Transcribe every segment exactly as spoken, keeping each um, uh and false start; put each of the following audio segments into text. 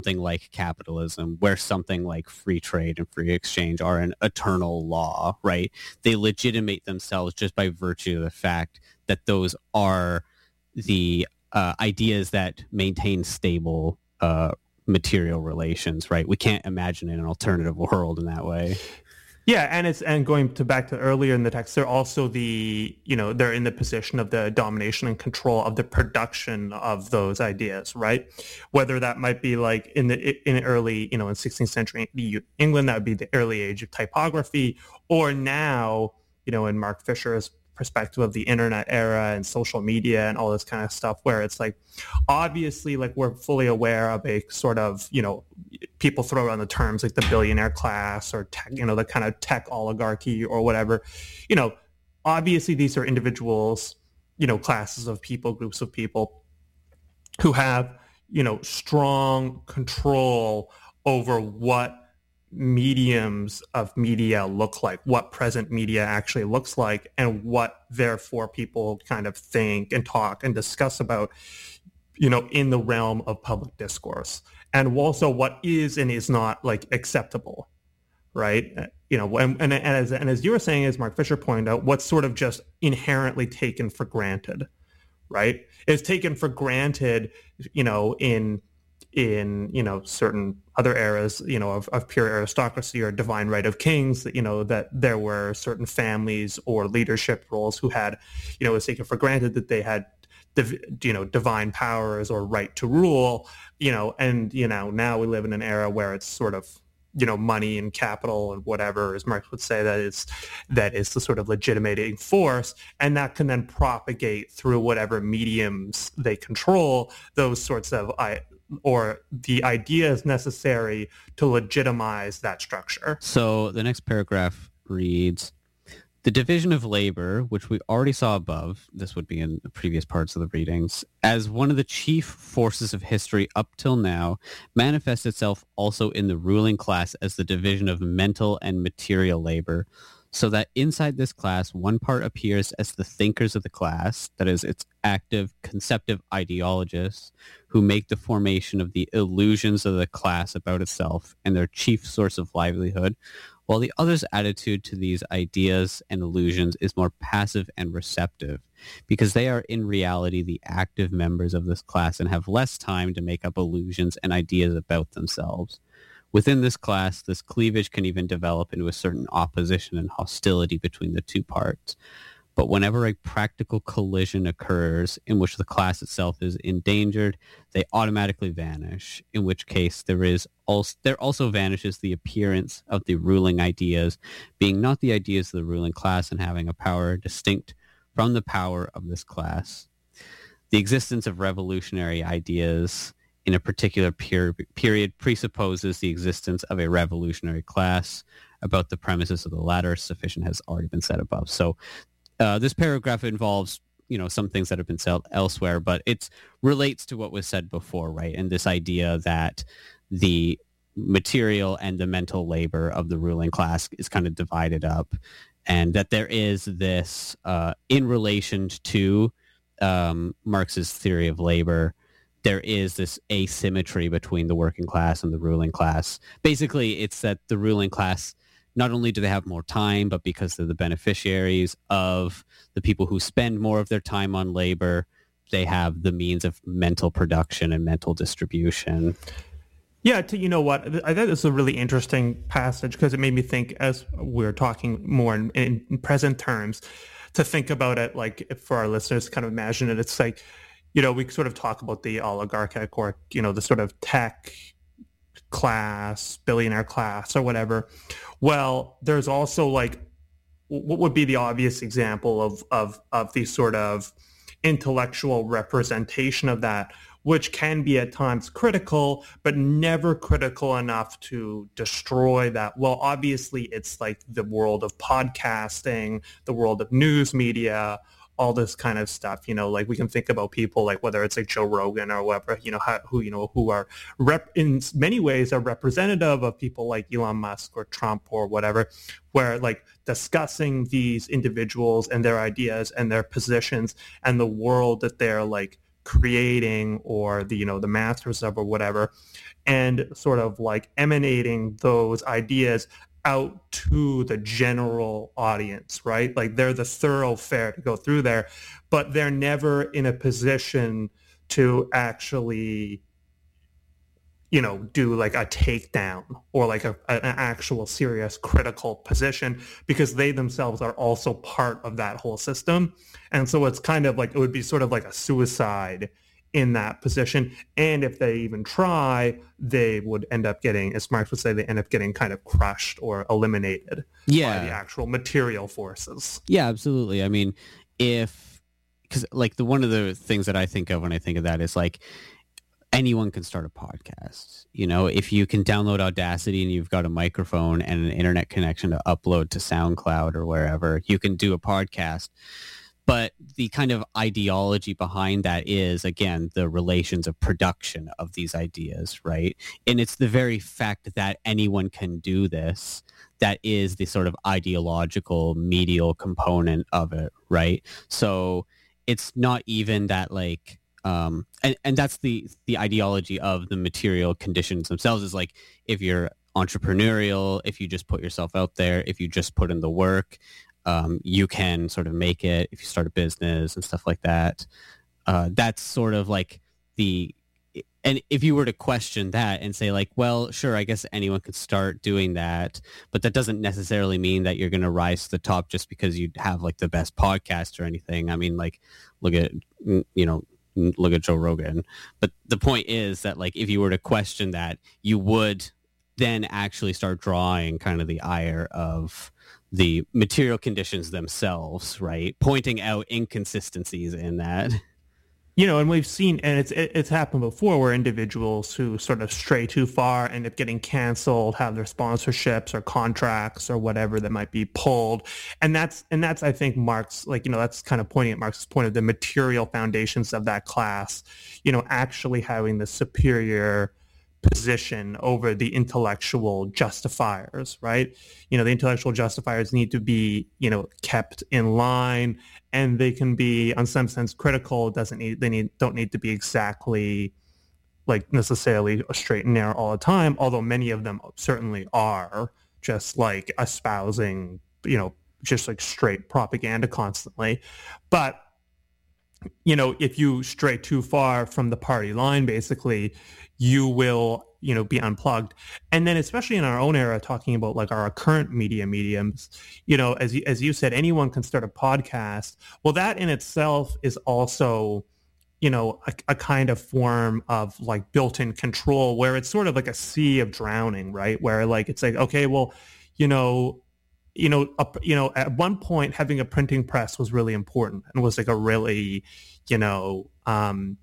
something like capitalism, where something like free trade and free exchange are an eternal law, right? They legitimate themselves just by virtue of the fact that those are the uh, ideas that maintain stable uh, material relations, right? We can't imagine an alternative world in that way. Yeah, and it's and going to back to earlier in the text, they're also the, you know, they're in the position of the domination and control of the production of those ideas, right? Whether that might be like in the in early, you know, in sixteenth century England, that would be the early age of typography, or now, you know, in Mark Fisher's perspective of the internet era and social media and all this kind of stuff, where it's like, obviously, like, we're fully aware of a sort of, you know, people throw around the terms like the billionaire class or tech, you know, the kind of tech oligarchy or whatever. You know, obviously these are individuals, you know, classes of people, groups of people who have, you know, strong control over what mediums of media look like, what present media actually looks like, and what therefore people kind of think and talk and discuss about, you know, in the realm of public discourse, and also what is and is not like acceptable, right? You know, and, and, and as and as you were saying, as Mark Fisher pointed out, what's sort of just inherently taken for granted, right? Is taken for granted, you know, in in, you know, certain other eras, you know, of, of pure aristocracy or divine right of kings, that, you know, that there were certain families or leadership roles who had, you know, it was taken for granted that they had, you know, divine powers or right to rule, you know, and, you know, now we live in an era where it's sort of, you know, money and capital and whatever, as Marx would say, that is that is the sort of legitimating force, and that can then propagate through whatever mediums they control, those sorts of I. or the ideas necessary to legitimize that structure. So the next paragraph reads, the division of labor, which we already saw above, this would be in the previous parts of the readings, as one of the chief forces of history up till now, manifests itself also in the ruling class as the division of mental and material labor, so that inside this class, one part appears as the thinkers of the class, that is, its active, conceptive ideologists, who make the formation of the illusions of the class about itself and their chief source of livelihood, while the other's attitude to these ideas and illusions is more passive and receptive, because they are in reality the active members of this class and have less time to make up illusions and ideas about themselves. Within this class, this cleavage can even develop into a certain opposition and hostility between the two parts. But whenever a practical collision occurs in which the class itself is endangered, they automatically vanish, in which case there is also, there also vanishes the appearance of the ruling ideas, being not the ideas of the ruling class and having a power distinct from the power of this class. The existence of revolutionary ideas in a particular per- period presupposes the existence of a revolutionary class. About the premises of the latter, sufficient has already been said above. So uh, this paragraph involves, you know, some things that have been said elsewhere, but it relates to what was said before, right? And this idea that the material and the mental labor of the ruling class is kind of divided up, and that there is this, uh, in relation to um, Marx's theory of labor, there is this asymmetry between the working class and the ruling class. Basically, it's that the ruling class, not only do they have more time, but because they're the beneficiaries of the people who spend more of their time on labor, they have the means of mental production and mental distribution. Yeah, to, you know what, I thought this was a really interesting passage because it made me think, as we're talking more in, in present terms, to think about it, like, for our listeners to kind of imagine it, it's like, you know, we sort of talk about the oligarchic or, you know, the sort of tech class, billionaire class or whatever. Well, there's also like, what would be the obvious example of, of, of the sort of intellectual representation of that, which can be at times critical, but never critical enough to destroy that. Well, obviously, it's like the world of podcasting, the world of news media, all this kind of stuff, you know, like we can think about people like whether it's like Joe Rogan or whatever, you know, how, who, you know, who are rep in many ways are representative of people like Elon Musk or Trump or whatever, where like discussing these individuals and their ideas and their positions and the world that they're like creating, or the, you know, the masters of, or whatever, and sort of like emanating those ideas out to the general audience, right? Like they're the thoroughfare to go through there, but they're never in a position to actually, you know, do like a takedown or like a, an actual serious critical position, because they themselves are also part of that whole system. And so it's kind of like, it would be sort of like a suicide in that position. And if they even try, they would end up getting, as Marx would say, they end up getting kind of crushed or eliminated yeah. by the actual material forces. Yeah, absolutely. I mean, if, because like the one of the things that I think of when I think of that is like, anyone can start a podcast. You know, if you can download Audacity and you've got a microphone and an internet connection to upload to SoundCloud or wherever, you can do a podcast. But the kind of ideology behind that is, again, the relations of production of these ideas, right? And it's the very fact that anyone can do this that is the sort of ideological medial component of it, right? So it's not even that like, um, and, and that's the, the ideology of the material conditions themselves, is like, if you're entrepreneurial, if you just put yourself out there, if you just put in the work, um, you can sort of make it if you start a business and stuff like that. Uh, that's sort of like the, and if you were to question that and say like, well, sure, I guess anyone could start doing that, but that doesn't necessarily mean that you're going to rise to the top just because you have like the best podcast or anything. I mean, like, look at, you know, look at Joe Rogan. But the point is that like, if you were to question that, you would then actually start drawing kind of the ire of the material conditions themselves, right? Pointing out inconsistencies in that. You know, and we've seen, and it's it's happened before, where individuals who sort of stray too far end up getting canceled, have their sponsorships or contracts or whatever that might be pulled, and that's and that's I think Marx, like, you know, that's kind of pointing at Marx's point of the material foundations of that class, you know, actually having the superior position over the intellectual justifiers, right? You know, the intellectual justifiers need to be, you know, kept in line, and they can be, in some sense, critical. It doesn't need, they need, don't need to be exactly like necessarily a straight and narrow all the time, although many of them certainly are, just like espousing, you know, just like straight propaganda constantly. But, you know, if you stray too far from the party line, basically, you will, you know, be unplugged. And then especially in our own era, talking about like our current media mediums, you know, as you, as you said, anyone can start a podcast. Well, that in itself is also, you know, a, a kind of form of like built-in control, where it's sort of like a sea of drowning, right? Where like, it's like, okay, well, you know, you know, a, you know, at one point having a printing press was really important and was like a really, you know, um,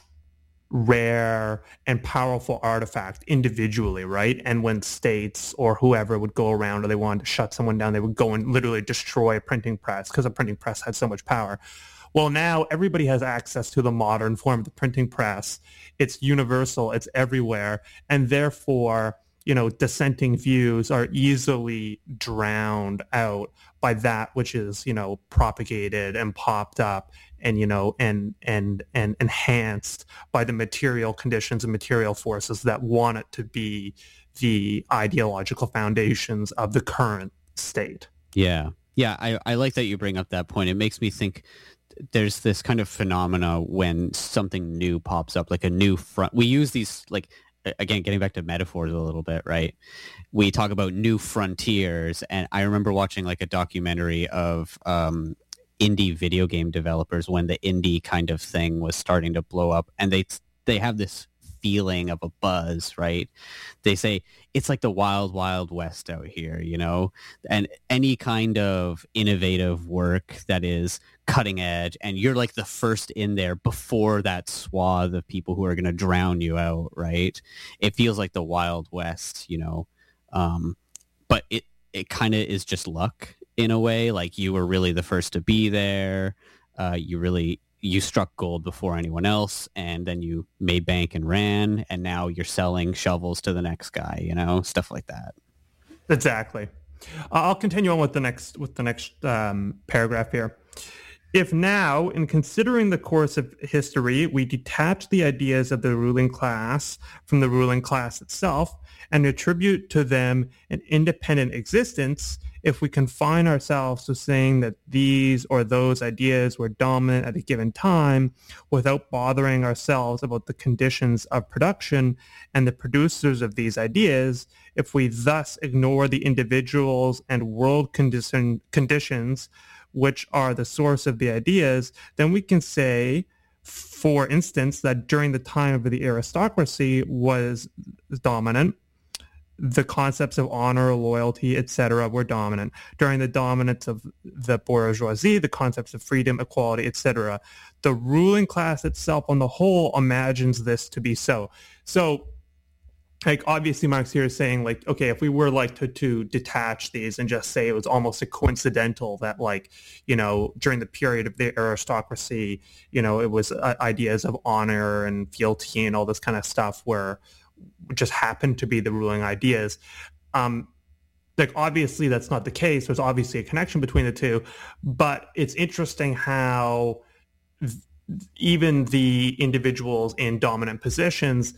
rare and powerful artifact individually, right? And when states or whoever would go around or they wanted to shut someone down, they would go and literally destroy a printing press because a printing press had so much power. Well, now everybody has access to the modern form of the printing press. It's universal, it's everywhere, and therefore, you know, dissenting views are easily drowned out by that which is, you know, propagated and popped up and, you know, and and and enhanced by the material conditions and material forces that want it to be the ideological foundations of the current state. Yeah. Yeah, I, I like that you bring up that point. It makes me think there's this kind of phenomena when something new pops up, like a new front. We use these, like, again, getting back to metaphors a little bit, right? We talk about new frontiers, and I remember watching like a documentary of um, indie video game developers when the indie kind of thing was starting to blow up, and they they have this feeling of a buzz, right? They say it's like the wild, wild west out here, you know, and any kind of innovative work that is cutting edge, and you're like the first in there before that swath of people who are going to drown you out, right? It feels like the wild west, you know, um, but it, it kind of is just luck in a way. Like, you were really the first to be there. Uh, you really, you struck gold before anyone else, and then you made bank and ran, and now you're selling shovels to the next guy, you know, stuff like that. Exactly. Uh, I'll continue on with the next, with the next um, paragraph here. If now, in considering the course of history, we detach the ideas of the ruling class from the ruling class itself and attribute to them an independent existence, if we confine ourselves to saying that these or those ideas were dominant at a given time without bothering ourselves about the conditions of production and the producers of these ideas, if we thus ignore the individuals and world condition, conditions which are the source of the ideas, then we can say, for instance, that during the time of the aristocracy was dominant, the concepts of honor, loyalty, et cetera were dominant. During the dominance of the bourgeoisie, the concepts of freedom, equality, et cetera. The ruling class itself on the whole imagines this to be so. So, like, obviously Marx here is saying, like, okay, if we were like to, to detach these and just say it was almost a coincidental that, like, you know, during the period of the aristocracy, you know, it was uh, ideas of honor and fealty and all this kind of stuff where just happened to be the ruling ideas. Um, like, obviously that's not the case. There's obviously a connection between the two, but it's interesting how th- even the individuals in dominant positions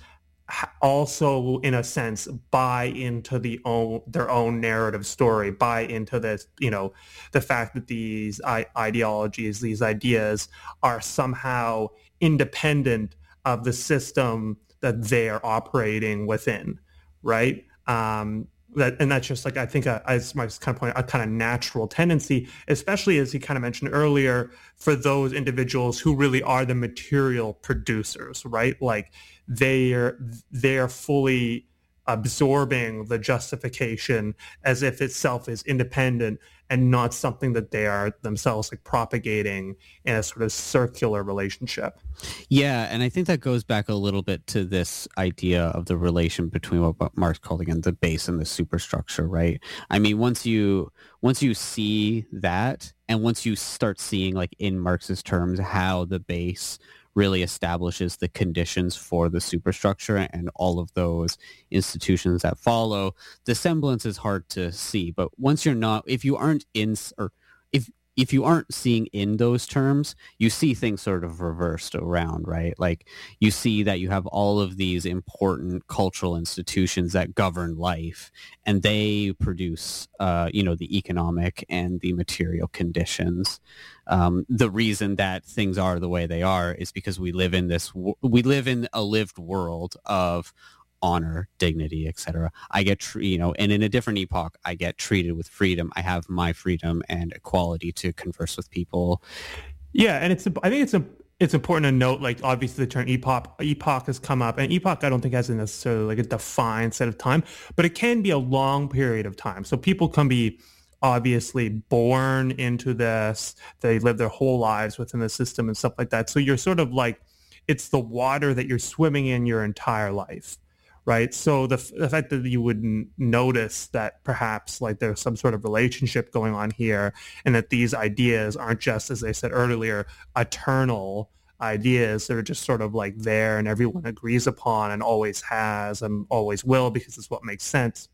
also, in a sense, buy into the own their own narrative story, buy into this, you know, the fact that these I- ideologies, these ideas are somehow independent of the system that they are operating within, right? Um, that, and that's just like, I think, uh, as Mark's kind of point, a kind of natural tendency, especially as he kind of mentioned earlier, for those individuals who really are the material producers, right? Like they're they're fully absorbing the justification as if itself is independent and not something that they are themselves like propagating in a sort of circular relationship. Yeah, and I think that goes back a little bit to this idea of the relation between what Marx called again the base and the superstructure, right? I mean, once you once you see that, and once you start seeing, like in Marx's terms, how the base really establishes the conditions for the superstructure and all of those institutions that follow, the semblance is hard to see. But once you're not, if you aren't in, or if if you aren't seeing in those terms, you see things sort of reversed around, right? Like you see that you have all of these important cultural institutions that govern life, and they produce, uh, you know, the economic and the material conditions. Um, the reason that things are the way they are is because we live in this, we live in a lived world of honor, dignity, et cetera. I get, tr- you know, and in a different epoch, I get treated with freedom. I have my freedom and equality to converse with people. Yeah, and it's, I think it's a, it's important to note, like, obviously the term epoch, epoch has come up, and epoch I don't think has a necessarily like a defined set of time, but it can be a long period of time. So people can be obviously born into this, they live their whole lives within the system and stuff like that. So you're sort of like, it's the water that you're swimming in your entire life, right? So the, the fact that you wouldn't notice that perhaps like there's some sort of relationship going on here, and that these ideas aren't just, as I said earlier, eternal ideas. They're just sort of like there and everyone agrees upon and always has and always will because it's what makes sense.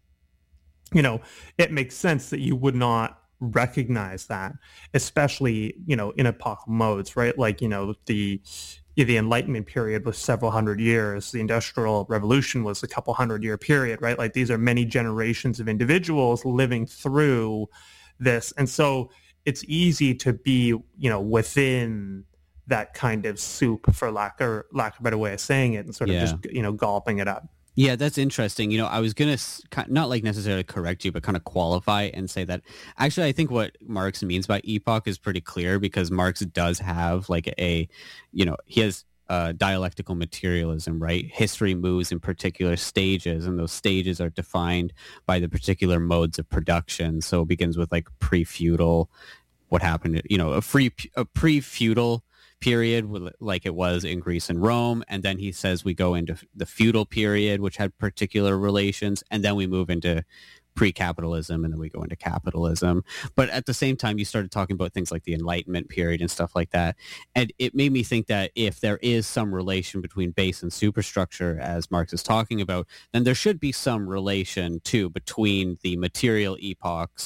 You know, it makes sense that you would not recognize that, especially, you know, in epochal modes, right? Like, you know, the the Enlightenment period was several hundred years. The Industrial Revolution was a couple hundred year period, right? Like these are many generations of individuals living through this. And so it's easy to be, you know, within that kind of soup, for lack or lack of a better way of saying it, and sort of Yeah. just, you know, gulping it up. Yeah, that's interesting. You know, I was going to not like necessarily correct you, but kind of qualify and say that actually I think what Marx means by epoch is pretty clear, because Marx does have like a, you know, he has uh, dialectical materialism, right? History moves in particular stages, and those stages are defined by the particular modes of production. So it begins with like pre-feudal, what happened, you know, a free, a pre-feudal period like it was in Greece and Rome, and then he says we go into the feudal period, which had particular relations, and then we move into pre-capitalism, and then we go into capitalism. But at the same time, you started talking about things like the Enlightenment period and stuff like that, and it made me think that if there is some relation between base and superstructure, as Marx is talking about, then there should be some relation too between the material epochs,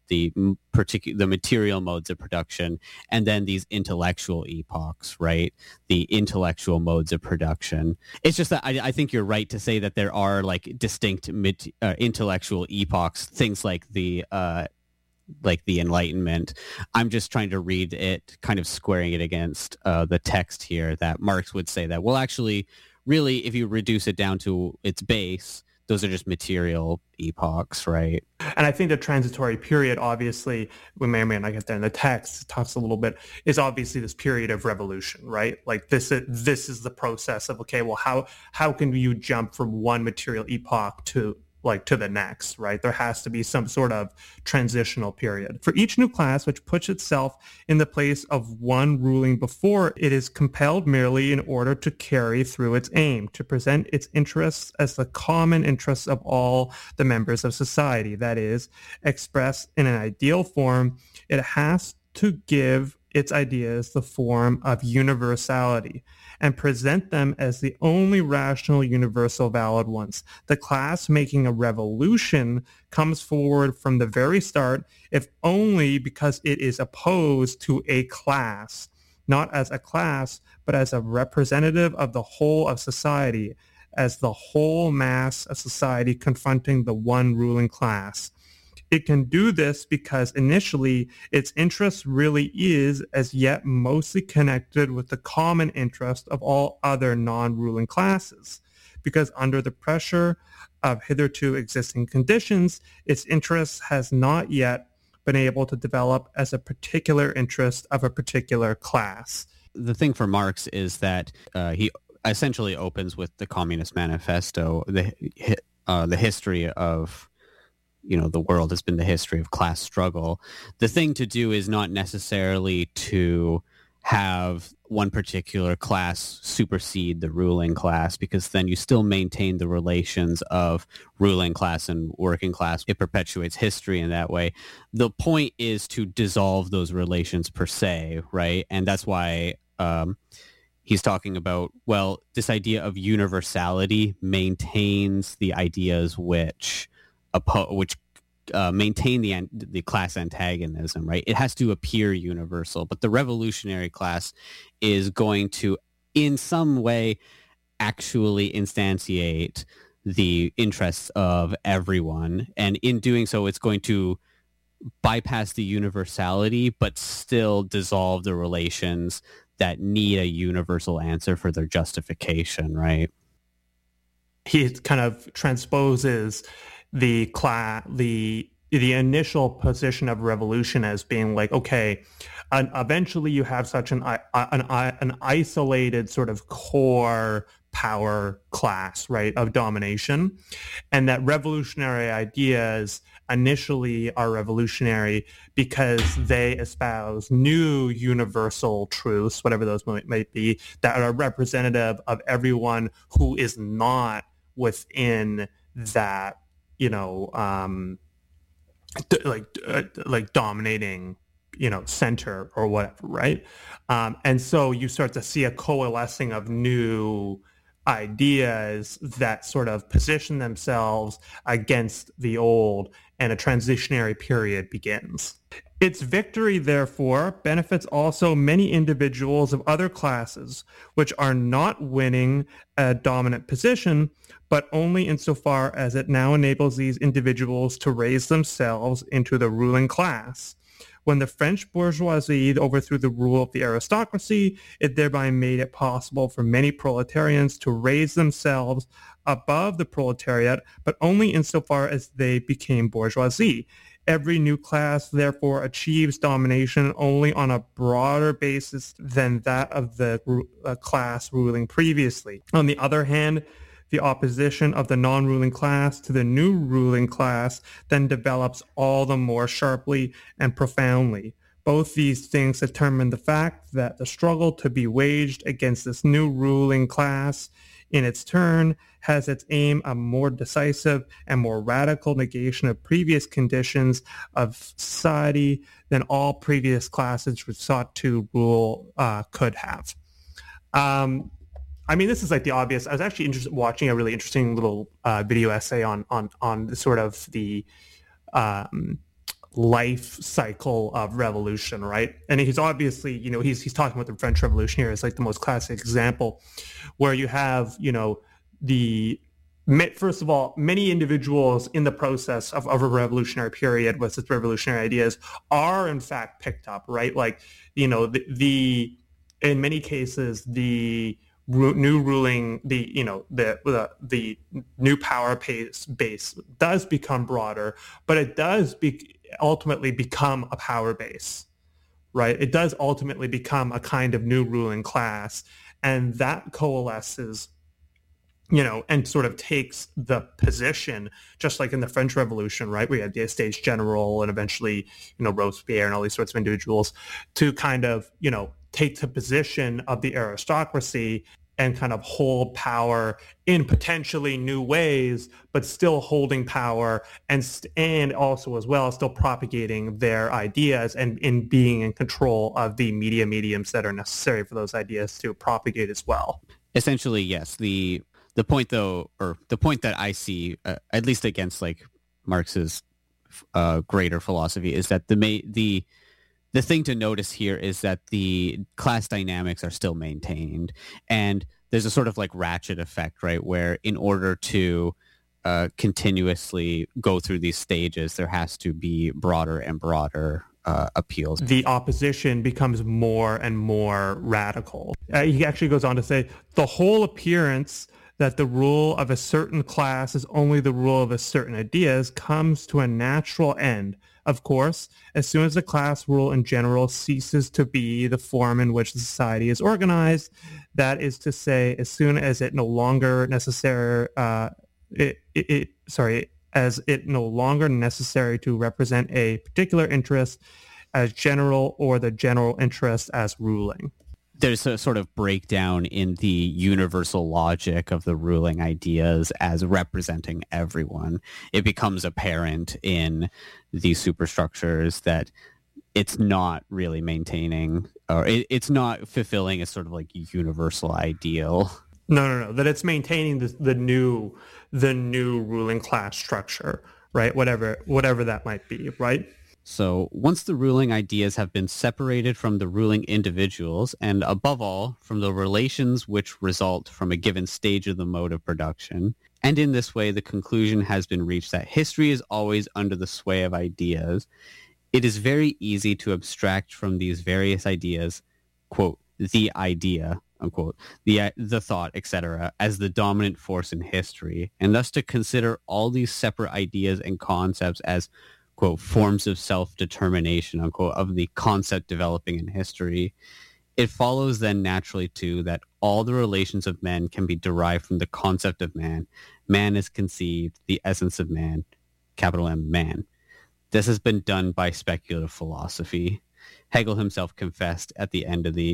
the particular the material modes of production, and then these intellectual epochs, right? The intellectual modes of production. It's just that I, I think you're right to say that there are like distinct mid, uh, intellectual epochs, things like the uh, like the Enlightenment. I'm just trying to read it, kind of squaring it against uh, the text here that Marx would say that, well, actually, really, if you reduce it down to its base, those are just material epochs, right? And I think the transitory period, obviously, we may or may not get there in the text, it talks a little bit, is obviously this period of revolution, right? Like this is, this is the process of, okay, well, how how can you jump from one material epoch to like to the next, right? There has to be some sort of transitional period. For each new class which puts itself in the place of one ruling before, it is compelled merely in order to carry through its aim, to present its interests as the common interests of all the members of society. That is, expressed in an ideal form, it has to give its ideas the form of universality and present them as the only rational universal valid ones. The class making a revolution comes forward from the very start, if only because it is opposed to a class, not as a class, but as a representative of the whole of society, as the whole mass of society confronting the one ruling class. It can do this because initially its interest really is as yet mostly connected with the common interest of all other non-ruling classes, because under the pressure of hitherto existing conditions, its interest has not yet been able to develop as a particular interest of a particular class. The thing for Marx is that uh, he essentially opens with the Communist Manifesto, the uh, the history of you know, the world has been the history of class struggle. The thing to do is not necessarily to have one particular class supersede the ruling class, because then you still maintain the relations of ruling class and working class. It perpetuates history in that way. The point is to dissolve those relations per se, right? And that's why um, he's talking about, well, this idea of universality maintains the ideas which which uh, maintain the the class antagonism, right? It has to appear universal, but the revolutionary class is going to, in some way, actually instantiate the interests of everyone, and in doing so, it's going to bypass the universality, but still dissolve the relations that need a universal answer for their justification, right? He kind of transposes the class, the the initial position of revolution as being like, okay, and eventually you have such an an an isolated sort of core power class, right, of domination, and that revolutionary ideas initially are revolutionary because they espouse new universal truths, whatever those might, might be, that are representative of everyone who is not within that, you know, um, d- like uh, like dominating, you know, center or whatever, right? Um, and so you start to see a coalescing of new ideas that sort of position themselves against the old, and a transitionary period begins. Its victory, therefore, benefits also many individuals of other classes, which are not winning a dominant position, but only insofar as it now enables these individuals to raise themselves into the ruling class. When the French bourgeoisie overthrew the rule of the aristocracy, it thereby made it possible for many proletarians to raise themselves above the proletariat, but only insofar as they became bourgeoisie. Every new class, therefore, achieves domination only on a broader basis than that of the uh, class ruling previously. On the other hand, the opposition of the non-ruling class to the new ruling class then develops all the more sharply and profoundly. Both these things determine the fact that the struggle to be waged against this new ruling class in its turn has its aim a more decisive and more radical negation of previous conditions of society than all previous classes which sought to rule uh, could have. Um, I mean, this is like the obvious. I was actually interested watching a really interesting little uh, video essay on on on the sort of the um, life cycle of revolution, right? And he's obviously, you know, he's he's talking about the French Revolution here as like the most classic example, where you have, you know, the first of all, many individuals in the process of, of a revolutionary period with its revolutionary ideas are in fact picked up, right? Like, you know, the, the in many cases, the ru- new ruling, the, you know, the, the, the new power base, base does become broader, but it does be, ultimately become a power base, right? It does ultimately become a kind of new ruling class, and that coalesces, you know, and sort of takes the position, just like in the French Revolution, right? We had the Estates General and eventually, you know, Robespierre and all these sorts of individuals to kind of, you know, take the position of the aristocracy and kind of hold power in potentially new ways, but still holding power and and also as well still propagating their ideas and in being in control of the media mediums that are necessary for those ideas to propagate as well. Essentially, yes. The The point, though, or the point that I see, uh, at least against like Marx's uh, greater philosophy, is that the ma- the the thing to notice here is that the class dynamics are still maintained, and there's a sort of like ratchet effect, right? Where in order to uh, continuously go through these stages, there has to be broader and broader uh, appeals. The opposition becomes more and more radical. Uh, he actually goes on to say the whole appearance that the rule of a certain class is only the rule of a certain ideas comes to a natural end. Of course, as soon as the class rule in general ceases to be the form in which the society is organized, that is to say, as soon as it no longer necessary, uh, it, it, it, sorry, as it no longer necessary to represent a particular interest as general or the general interest as ruling. There's a sort of breakdown in the universal logic of the ruling ideas as representing everyone. It becomes apparent in these superstructures that it's not really maintaining, or it, it's not fulfilling a sort of like universal ideal. No, no, no. That it's maintaining the, the new, the new ruling class structure, right? Whatever, whatever that might be, right? So once the ruling ideas have been separated from the ruling individuals, and above all, from the relations which result from a given stage of the mode of production, and in this way the conclusion has been reached that history is always under the sway of ideas, it is very easy to abstract from these various ideas, quote, the idea, unquote, the, the thought, et cetera, as the dominant force in history, and thus to consider all these separate ideas and concepts as, quote, forms of self-determination, unquote, of the concept developing in history. It follows then naturally, too, that all the relations of men can be derived from the concept of man. Man is conceived, the essence of man, capital M, man. This has been done by speculative philosophy. Hegel himself confessed at the end of the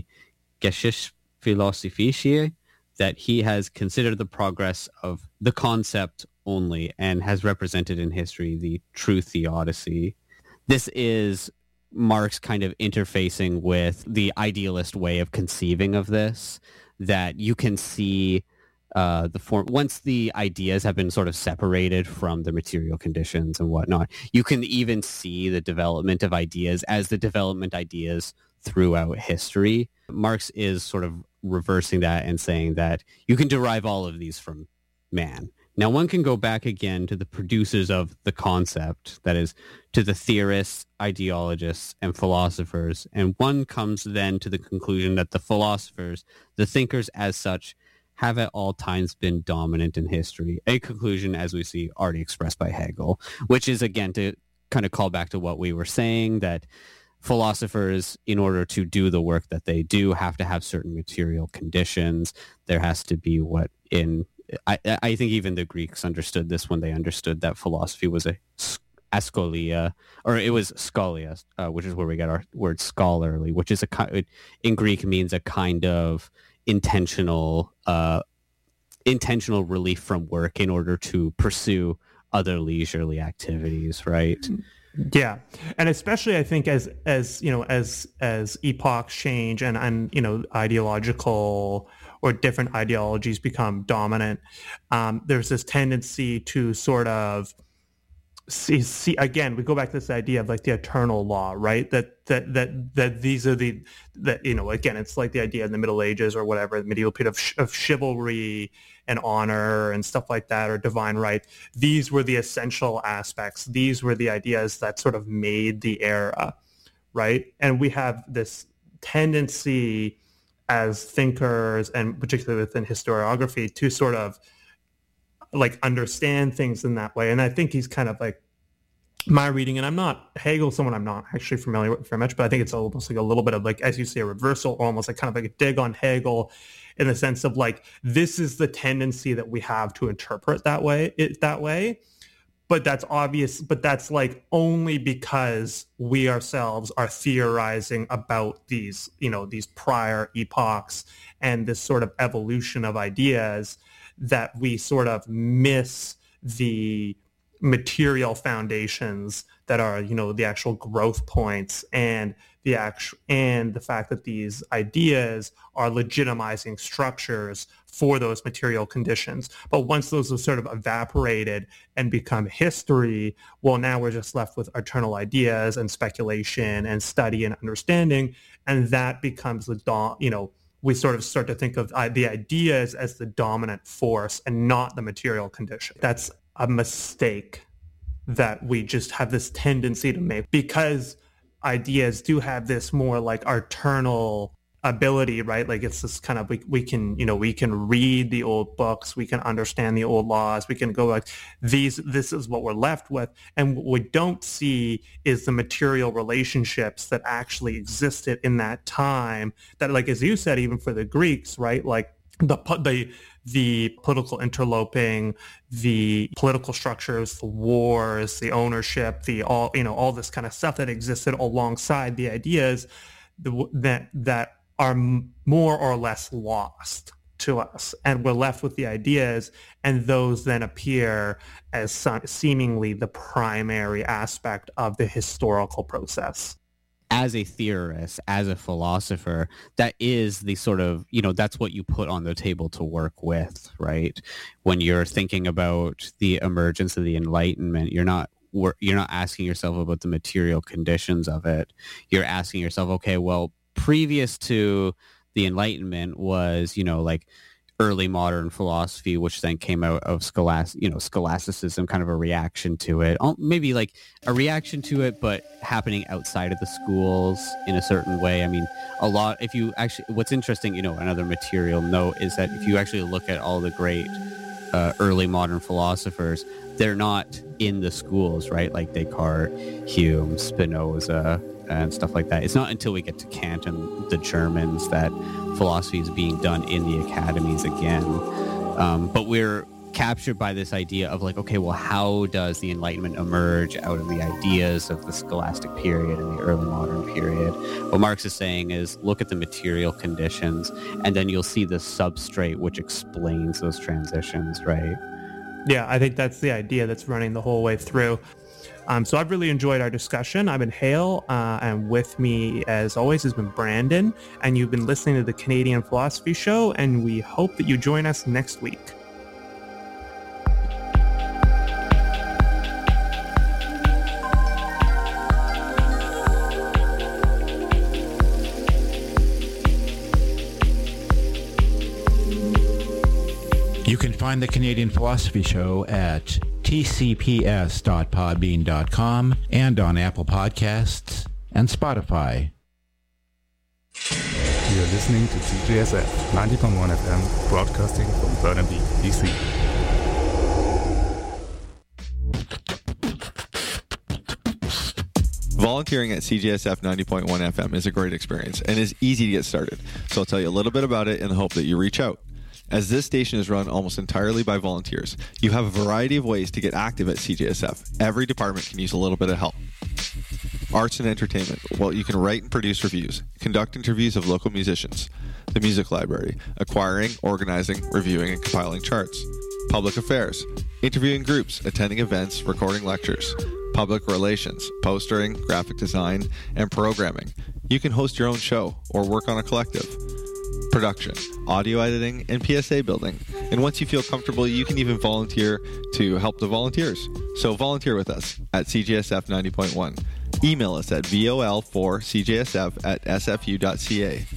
Geschichtsphilosophische that he has considered the progress of the concept only and has represented in history the true theodicy. This is Marx kind of interfacing with the idealist way of conceiving of this, that you can see uh, the form, once the ideas have been sort of separated from the material conditions and whatnot, you can even see the development of ideas as the development ideas throughout history. Marx is sort of reversing that and saying that you can derive all of these from man. Now, one can go back again to the producers of the concept, that is, to the theorists, ideologists, and philosophers, and one comes then to the conclusion that the philosophers, the thinkers as such, have at all times been dominant in history, a conclusion, as we see, already expressed by Hegel, which is, again, to kind of call back to what we were saying, that philosophers, in order to do the work that they do, have to have certain material conditions. There has to be what in... I, I think even the Greeks understood this when they understood that philosophy was a askolia, or it was scholia, uh, which is where we get our word scholarly, which is a in Greek means a kind of intentional uh, intentional relief from work in order to pursue other leisurely activities, right? Yeah, and especially I think as as you know as as epochs change and and you know ideological or different ideologies become dominant, um, there's this tendency to sort of see, see again, we go back to this idea of like the eternal law, right? That that that that these are the that you know again, it's like the idea in the Middle Ages or whatever, the medieval period of, sh- of chivalry and honor and stuff like that, or divine right. These were the essential aspects. These were the ideas that sort of made the era, right? And we have this tendency as thinkers, and particularly within historiography, to sort of like understand things in that way. And I think he's kind of like my reading, and I'm not Hegel, someone I'm not actually familiar with very much, but I think it's almost like a little bit of like, as you say, a reversal, or almost like kind of like a dig on Hegel, in the sense of like, this is the tendency that we have to interpret that way, it that way. But that's obvious, but that's like only because we ourselves are theorizing about these, you know, these prior epochs and this sort of evolution of ideas, that we sort of miss the material foundations that are, you know, the actual growth points, and the actual, and the fact that these ideas are legitimizing structures for those material conditions. But once those have sort of evaporated and become history, well, now we're just left with eternal ideas and speculation and study and understanding, and that becomes the do- you know. we sort of start to think of uh, the ideas as the dominant force and not the material condition. That's a mistake that we just have this tendency to make, because ideas do have this more like eternal ability, right? Like it's this kind of, we, we can, you know, we can read the old books, we can understand the old laws, we can go like these, this is what we're left with. And what we don't see is the material relationships that actually existed in that time, that, like, as you said, even for the Greeks, right? Like the, the, the political interloping, the political structures, the wars, the ownership, the all, you know, all this kind of stuff that existed alongside the ideas the, that, that are more or less lost to us, and we're left with the ideas, and those then appear as some, seemingly the primary aspect of the historical process. As a theorist, as a philosopher, that is the sort of, you know, that's what you put on the table to work with, right? When you're thinking about the emergence of the Enlightenment, you're not you're not asking yourself about the material conditions of it. You're asking yourself, okay, well, previous to the Enlightenment was, you know, like early modern philosophy, which then came out of scholastic, you know, scholasticism, kind of a reaction to it, maybe like a reaction to it, but happening outside of the schools in a certain way. I mean, a lot, if you actually, what's interesting, you know, another material note is that if you actually look at all the great uh, early modern philosophers, they're not in the schools, right? Like Descartes, Hume, Spinoza, and stuff like that. It's not until we get to Kant and the Germans that philosophy is being done in the academies again. Um, but we're captured by this idea of like, okay, well, how does the Enlightenment emerge out of the ideas of the scholastic period and the early modern period? What Marx is saying is look at the material conditions, and then you'll see the substrate which explains those transitions, right? Yeah, I think that's the idea that's running the whole way through. Um, so I've really enjoyed our discussion. I've been Hale, uh, and with me, as always, has been Brandon, and you've been listening to the Canadian Philosophy Show, and we hope that you join us next week. You can find the Canadian Philosophy Show at t c p s dot podbean dot com and on Apple Podcasts and Spotify. You're listening to C J S F ninety point one F M, broadcasting from Burnaby, B C. Volunteering at C J S F ninety point one F M is a great experience and is easy to get started. So I'll tell you a little bit about it in the hope that you reach out. As this station is run almost entirely by volunteers, you have a variety of ways to get active at C J S F. Every department can use a little bit of help. Arts and entertainment. Well, you can write and produce reviews, conduct interviews of local musicians, the music library, acquiring, organizing, reviewing, and compiling charts. Public affairs. Interviewing groups, attending events, recording lectures. Public relations, postering, graphic design, and programming. You can host your own show or work on a collective. production, audio editing, and P S A building. And once you feel comfortable, you can even volunteer to help the volunteers. So volunteer with us at C J S F ninety point one. Email us at V O L four C J S F at S F U dot C A.